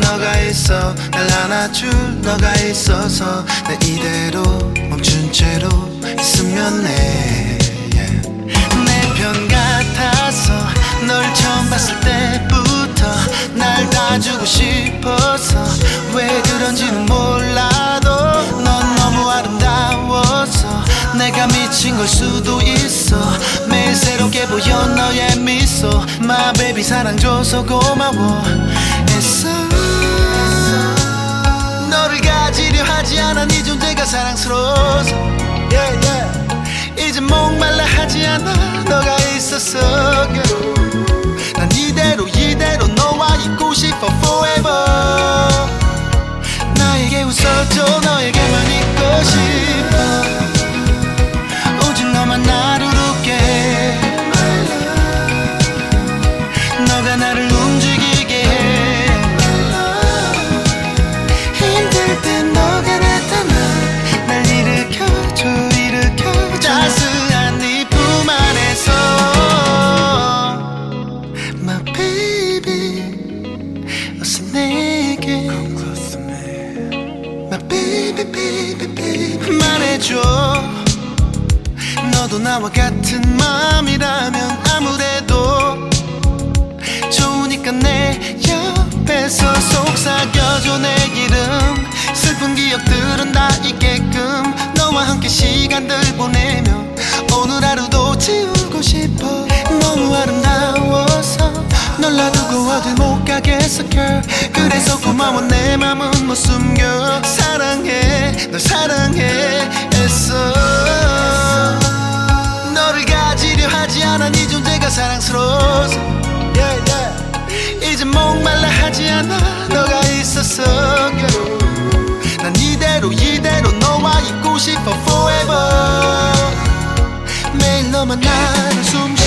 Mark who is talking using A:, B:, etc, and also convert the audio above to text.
A: 너가 있어 날 안아줄 너가 있어서 내 이대로 멈춘 채로 있으면 해 내 편 같아서 널 처음 봤을 때부터 날 다 주고 싶어서 왜 그런지는 몰라도 넌 너무 아름다워서 내가 미친 걸 수도 있어 매일 새롭게 보여 너의 미소 My baby 사랑 줘서 고마워 애써 너를 가지려 하지 않아 네 존재가 사랑스러워서 yeah, yeah. 이제 목말라 하지 않아 너가 있어서 난 이대로 너와 있고 싶어 forever 나에게 웃어줘 너에게만 있고 싶어 오직 너만 나를 웃게 해 너가 나를 움직이게 해 힘들 땐 너가 나타나 날 일으켜줘 따스한 네 품 안에서 My baby 어서 내게 Come close to me My baby baby baby 말해줘 너도 나와 같은 마음이라면 아무래도 좋으니까 내 옆에서 속삭여줘 내 이름 슬픈 기억들은 다 잊게끔 너와 함께 시간들 보내며 오늘 하루도 지우고 싶어 너무 아름다워서 널 놔두고 어딜 못 가겠어 girl 그래서 고마워 내 맘은 못 숨겨 사랑해 널 사랑해 애써 너를 가지려 하지 않아 네 존재가 사랑스러워서 yeah, yeah. 이제 목말라 하지 않아 너가 있어서 girl 난 이대로 너와 있고 싶어 forever 매일 너만 나를 숨쉬